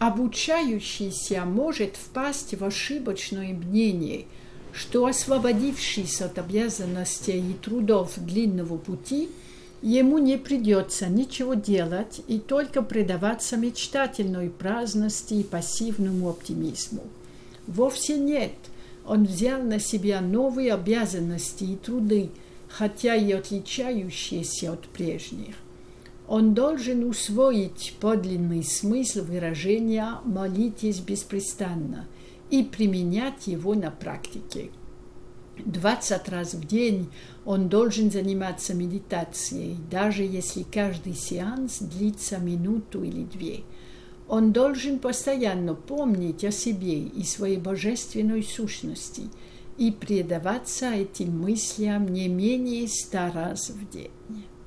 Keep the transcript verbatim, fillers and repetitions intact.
Обучающийся может впасть в ошибочное мнение, что, освободившись от обязанностей и трудов длинного пути, ему не придется ничего делать и только предаваться мечтательной праздности и пассивному оптимизму. Вовсе нет. Он взял на себя новые обязанности и труды, хотя и отличающиеся от прежних. Он должен усвоить подлинный смысл выражения «молитесь беспрестанно» и применять его на практике. Двадцать раз в день он должен заниматься медитацией, даже если каждый сеанс длится минуту или две. Он должен постоянно помнить о себе и своей божественной сущности и предаваться этим мыслям не менее ста раз в день.